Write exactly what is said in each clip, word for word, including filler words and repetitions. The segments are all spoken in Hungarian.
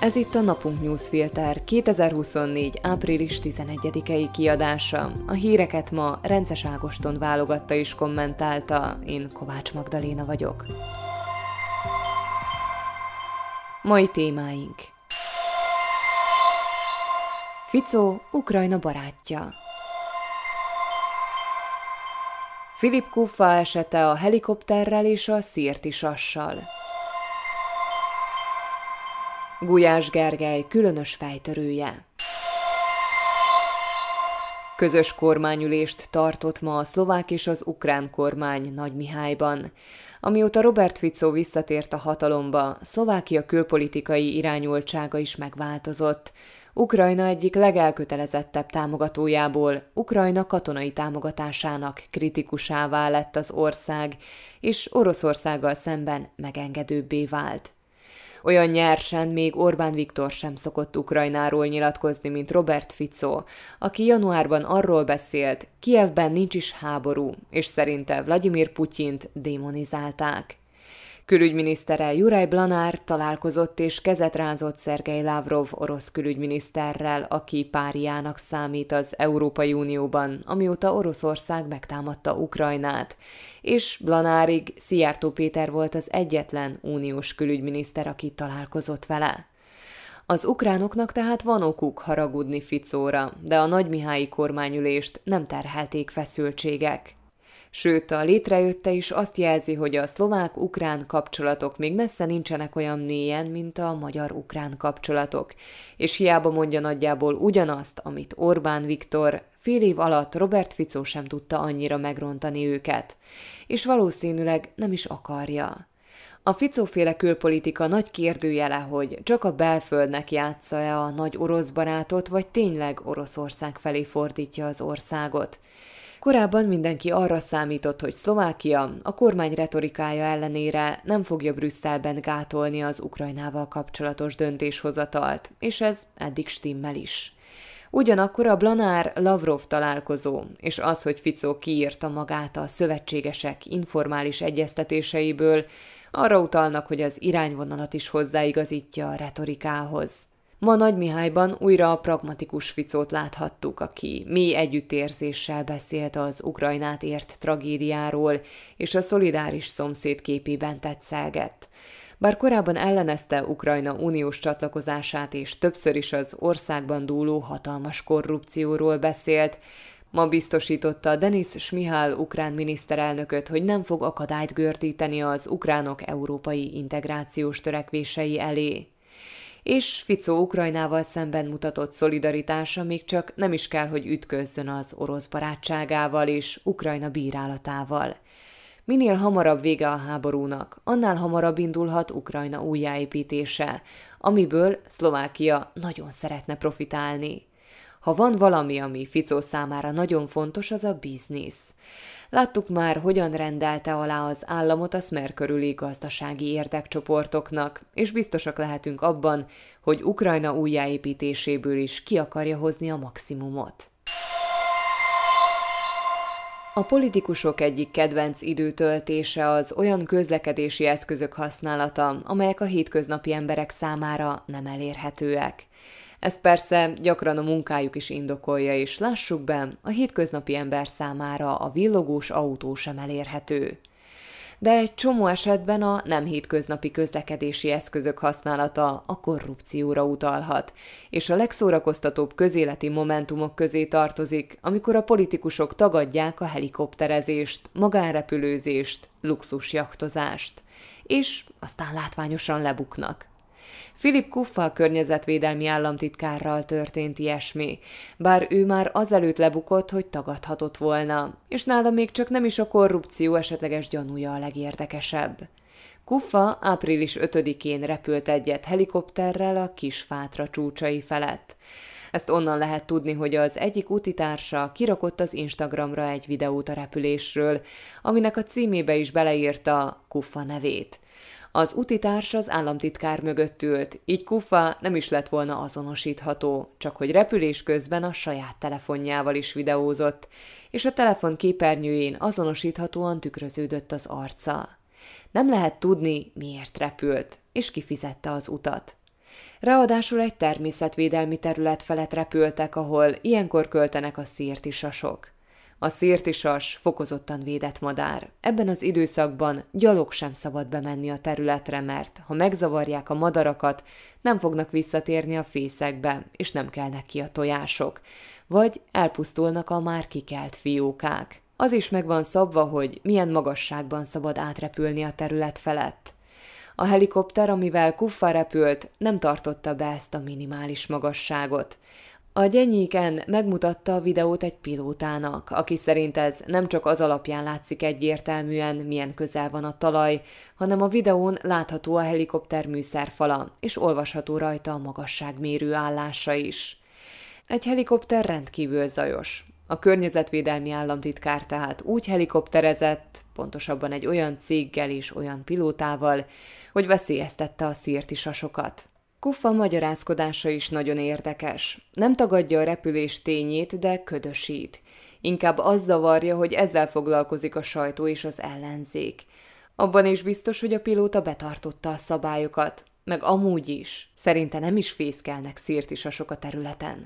Ez itt a Napunk Newsfilter kétezer-huszonnégy. április tizenegyedikei kiadása. A híreket ma Rences Ágoston válogatta és kommentálta, én Kovács Magdaléna vagyok. Mai témáink: Fico Ukrajna barátja. Filip Kuffa esete a helikopterrel és a Szirti-sassal. Gulyás Gergely különös fejtörője. Közös kormányülést tartott ma a szlovák és az ukrán kormány Nagymihályban. Amióta Robert Fico visszatért a hatalomba, Szlovákia külpolitikai irányultsága is megváltozott. Ukrajna egyik legelkötelezettebb támogatójából Ukrajna katonai támogatásának kritikusává lett az ország, és Oroszországgal szemben megengedőbbé vált. Olyan nyersen még Orbán Viktor sem szokott Ukrajnáról nyilatkozni, mint Robert Fico, aki januárban arról beszélt, Kijevben nincs is háború, és szerinte Vladimir Putyint démonizálták. Külügyminisztere Juraj Blanár találkozott és kezet rázott Szergej Lavrov orosz külügyminiszterrel, aki páriának számít az Európai Unióban, amióta Oroszország megtámadta Ukrajnát, és Blanárig Szijjártó Péter volt az egyetlen uniós külügyminiszter, aki találkozott vele. Az ukránoknak tehát van okuk haragudni Ficóra, de a nagymihályi kormányülést nem terhelték feszültségek. Sőt, a létrejötte is azt jelzi, hogy a szlovák-ukrán kapcsolatok még messze nincsenek olyan mélyen, mint a magyar-ukrán kapcsolatok, és hiába mondja nagyjából ugyanazt, amit Orbán Viktor, fél év alatt Robert Fico sem tudta annyira megrontani őket, és valószínűleg nem is akarja. A Fico-féle külpolitika nagy kérdőjele, hogy csak a belföldnek játsza-e a nagy orosz barátot, vagy tényleg Oroszország felé fordítja az országot. Korábban mindenki arra számított, hogy Szlovákia a kormány retorikája ellenére nem fogja Brüsszelben gátolni az Ukrajnával kapcsolatos döntéshozatalt, és ez eddig stimmel is. Ugyanakkor a Blanár-Lavrov találkozó, és az, hogy Fico kiírta magát a szövetségesek informális egyeztetéseiből, arra utalnak, hogy az irányvonalat is hozzáigazítja a retorikához. Ma Nagymihályban újra a pragmatikus Ficót láthattuk, aki mély együttérzéssel beszélt az Ukrajnát ért tragédiáról, és a szolidáris szomszéd képében tetszelgett. Bár korábban ellenezte Ukrajna uniós csatlakozását, és többször is az országban dúló hatalmas korrupcióról beszélt, ma biztosította Denis Šmihal ukrán miniszterelnököt, hogy nem fog akadályt gördíteni az ukránok európai integrációs törekvései elé. És Fico Ukrajnával szemben mutatott szolidaritása még csak nem is kell, hogy ütközzön az orosz barátságával és Ukrajna bírálatával. Minél hamarabb vége a háborúnak, annál hamarabb indulhat Ukrajna újjáépítése, amiből Szlovákia nagyon szeretne profitálni. Ha van valami, ami Fico számára nagyon fontos, az a biznisz. Láttuk már, hogyan rendelte alá az államot a Smer körüli gazdasági érdekcsoportoknak, és biztosak lehetünk abban, hogy Ukrajna újjáépítéséből is ki akarja hozni a maximumot. A politikusok egyik kedvenc időtöltése az olyan közlekedési eszközök használata, amelyek a hétköznapi emberek számára nem elérhetőek. Ezt persze gyakran a munkájuk is indokolja, és lássuk be, a hétköznapi ember számára a villogós autó sem elérhető. De egy csomó esetben a nem hétköznapi közlekedési eszközök használata a korrupcióra utalhat, és a legszórakoztatóbb közéleti momentumok közé tartozik, amikor a politikusok tagadják a helikopterezést, magánrepülőzést, luxusjachtozást, és aztán látványosan lebuknak. Filip Kuffa környezetvédelmi államtitkárral történt ilyesmi, bár ő már azelőtt lebukott, hogy tagadhatott volna, és nála még csak nem is a korrupció esetleges gyanúja a legérdekesebb. Kuffa április ötödikén repült egyet helikopterrel a Kisfátra csúcsai felett. Ezt onnan lehet tudni, hogy az egyik útitársa kirakott az Instagramra egy videót a repülésről, aminek a címébe is beleírta Kuffa nevét. Az útitárs az államtitkár mögött ült, így Kuffa nem is lett volna azonosítható, csak hogy repülés közben a saját telefonjával is videózott, és a telefon képernyőjén azonosíthatóan tükröződött az arca. Nem lehet tudni, miért repült, és kifizette az utat. Ráadásul egy természetvédelmi terület felett repültek, ahol ilyenkor költenek a szirtisasok. A szirtisas fokozottan védett madár. Ebben az időszakban gyalog sem szabad bemenni a területre, mert ha megzavarják a madarakat, nem fognak visszatérni a fészekbe, és nem kelnek ki a tojások, vagy elpusztulnak a már kikelt fiókák. Az is meg van szabva, hogy milyen magasságban szabad átrepülni a terület felett. A helikopter, amivel Kuffa repült, nem tartotta be ezt a minimális magasságot. A Gyenyik-en megmutatta a videót egy pilótának, aki szerint ez nem csak az alapján látszik egyértelműen, milyen közel van a talaj, hanem a videón látható a helikopter műszerfala, és olvasható rajta a magasságmérő állása is. Egy helikopter rendkívül zajos. A környezetvédelmi államtitkár tehát úgy helikopterezett, pontosabban egy olyan céggel és olyan pilótával, hogy veszélyeztette a szirtisasokat. Kuffa magyarázkodása is nagyon érdekes. Nem tagadja a repülés tényét, de ködösít. Inkább az zavarja, hogy ezzel foglalkozik a sajtó és az ellenzék. Abban is biztos, hogy a pilóta betartotta a szabályokat, meg amúgy is. Szerinte nem is fészkelnek szirtisasok a területen.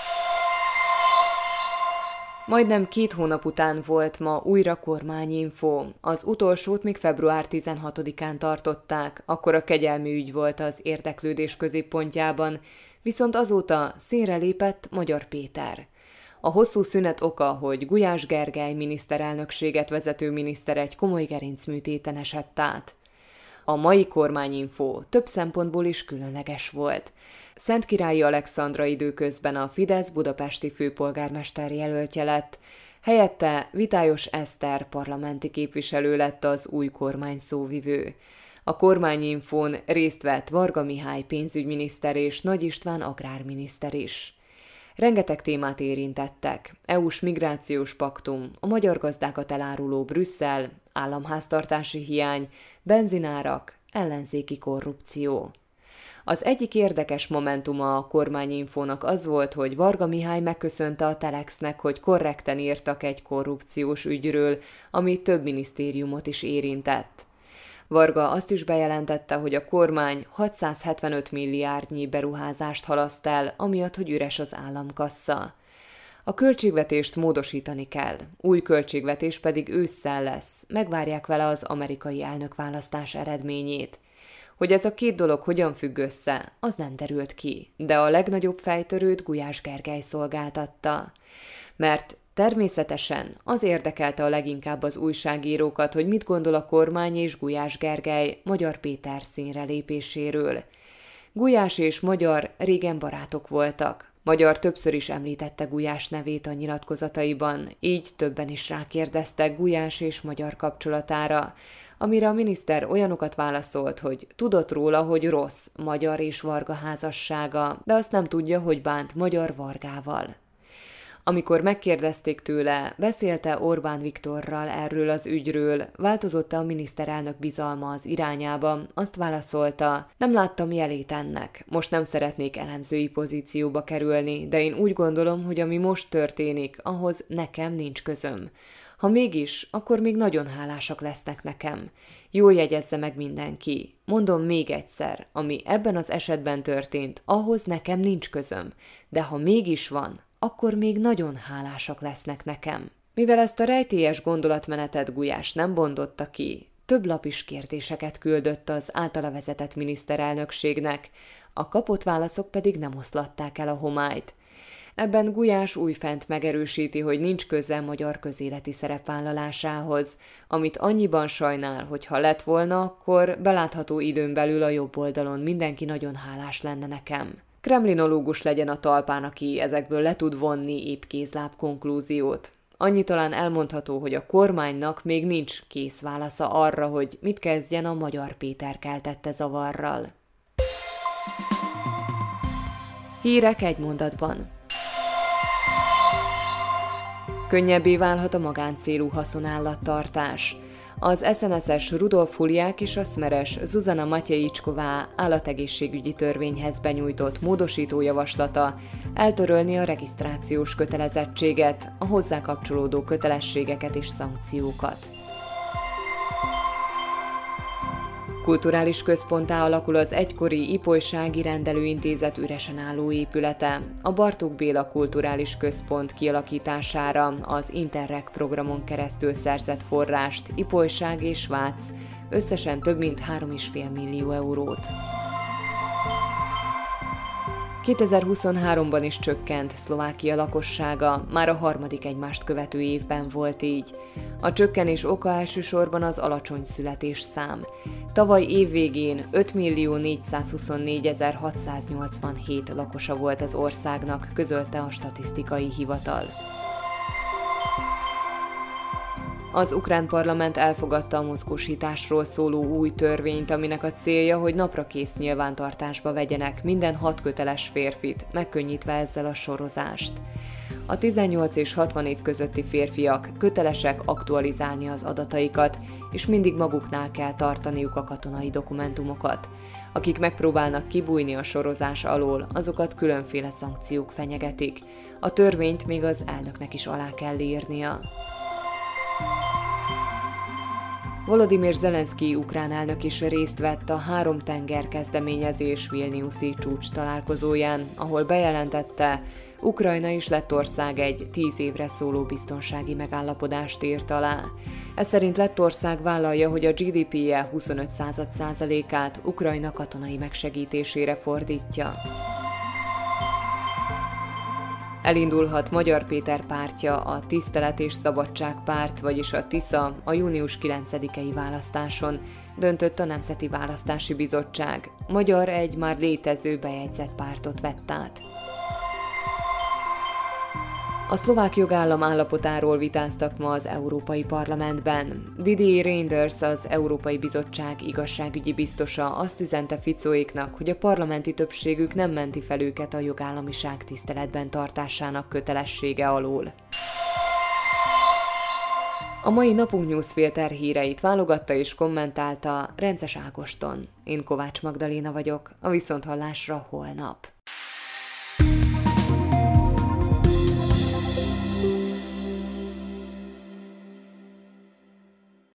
Majdnem két hónap után volt ma újra kormányinfó. Az utolsót még február tizenhatodikán tartották, akkor a kegyelmi ügy volt az érdeklődés középpontjában, viszont azóta színre lépett Magyar Péter. A hosszú szünet oka, hogy Gulyás Gergely miniszterelnökséget vezető miniszter egy komoly gerincműtéten esett át. A mai kormányinfó több szempontból is különleges volt. Szentkirályi Alexandra időközben a Fidesz budapesti főpolgármester jelöltje lett, helyette Vitályos Eszter parlamenti képviselő lett az új kormány szóvivő. A kormányinfón részt vett Varga Mihály pénzügyminiszter és Nagy István agrárminiszter is. Rengeteg témát érintettek: é u-s migrációs paktum, a magyar gazdákat eláruló Brüsszel, államháztartási hiány, benzinárak, ellenzéki korrupció. Az egyik érdekes momentuma a kormányinfónak az volt, hogy Varga Mihály megköszönte a Telexnek, hogy korrekten írtak egy korrupciós ügyről, ami több minisztériumot is érintett. Varga azt is bejelentette, hogy a kormány hatszázhetvenöt milliárdnyi beruházást halaszt el, amiatt, hogy üres az államkassa. A költségvetést módosítani kell, új költségvetés pedig ősszel lesz, megvárják vele az amerikai elnökválasztás eredményét. Hogy ez a két dolog hogyan függ össze, az nem derült ki, de a legnagyobb fejtörőt Gulyás Gergely szolgáltatta. Mert természetesen az érdekelte a leginkább az újságírókat, hogy mit gondol a kormány és Gulyás Gergely Magyar Péter színre lépéséről. Gulyás és Magyar régen barátok voltak. Magyar többször is említette Gulyás nevét a nyilatkozataiban, így többen is rákérdeztek Gulyás és Magyar kapcsolatára, amire a miniszter olyanokat válaszolt, hogy tudott róla, hogy rossz Magyar és Varga házassága, de azt nem tudja, hogy bánt Magyar Vargával. Amikor megkérdezték tőle, beszélte Orbán Viktorral erről az ügyről, változott-e a miniszterelnök bizalma az irányába, azt válaszolta: nem láttam jelét ennek, most nem szeretnék elemzői pozícióba kerülni, de én úgy gondolom, hogy ami most történik, ahhoz nekem nincs közöm. Ha mégis, akkor még nagyon hálásak lesznek nekem. Jól jegyezze meg mindenki. Mondom még egyszer, ami ebben az esetben történt, ahhoz nekem nincs közöm, de ha mégis van, akkor még nagyon hálásak lesznek nekem. Mivel ezt a rejtélyes gondolatmenetet Gulyás nem bontotta ki, több lap is kérdéseket küldött az általa vezetett miniszterelnökségnek, a kapott válaszok pedig nem oszlatták el a homályt. Ebben Gulyás újfent megerősíti, hogy nincs köze magyar közéleti szerepvállalásához, amit annyiban sajnál, hogy ha lett volna, akkor belátható időn belül a jobb oldalon mindenki nagyon hálás lenne nekem. Kremlinológus legyen a talpán, aki ezekből le tud vonni épp kézláb konklúziót. Annyi talán elmondható, hogy a kormánynak még nincs kész válasza arra, hogy mit kezdjen a Magyar Péter keltette zavarral. Hírek egy mondatban. Könnyebbé válhat a magáncélú haszonállattartás. Az es en es-es Rudolf Huliák és a szmeres Zuzana Matyejicsková állategészségügyi törvényhez benyújtott módosító javaslata eltörölni a regisztrációs kötelezettséget, a hozzá kapcsolódó kötelességeket és szankciókat. Kulturális központtá alakul az egykori Ipolysági Rendelőintézet üresen álló épülete. A Bartók Béla Kulturális Központ kialakítására az Interreg programon keresztül szerzett forrást Ipolyság és Svác, összesen több mint három egész öt millió eurót. kétezer-huszonháromban is csökkent Szlovákia lakossága, már a harmadik egymást követő évben volt így. A csökkenés oka elsősorban az alacsony születésszám. Tavaly évvégén öt millió négyszázhuszonnégyezer-hatszáznyolcvanhét lakosa volt az országnak, közölte a statisztikai hivatal. Az ukrán parlament elfogadta a mozgósításról szóló új törvényt, aminek a célja, hogy naprakész nyilvántartásba vegyenek minden hat köteles férfit, megkönnyítve ezzel a sorozást. A tizennyolc és hatvan év közötti férfiak kötelesek aktualizálni az adataikat, és mindig maguknál kell tartaniuk a katonai dokumentumokat. Akik megpróbálnak kibújni a sorozás alól, azokat különféle szankciók fenyegetik. A törvényt még az elnöknek is alá kell írnia. Volodymyr Zelenszkij ukrán elnök is részt vett a három tenger kezdeményezés vilniuszi csúcs találkozóján, ahol bejelentette, Ukrajna és Lettország egy tíz évre szóló biztonsági megállapodást írt alá. Ez szerint Lettország vállalja, hogy a gé dé pé-je huszonöt százalékát Ukrajna katonai megsegítésére fordítja. Elindulhat Magyar Péter pártja, a Tisztelet és Szabadság párt, vagyis a TISZA a június kilencedikei választáson, döntött a Nemzeti Választási Bizottság. Magyar egy már létező bejegyzett pártot vett át. A szlovák jogállam állapotáról vitáztak ma az Európai Parlamentben. Didier Reynders, az Európai Bizottság igazságügyi biztosa azt üzente Ficóéknak, hogy a parlamenti többségük nem menti fel őket a jogállamiság tiszteletben tartásának kötelessége alól. A mai Napunk Newsfilter híreit válogatta és kommentálta Rences Ágoston. Én Kovács Magdaléna vagyok, a viszonthallásra holnap.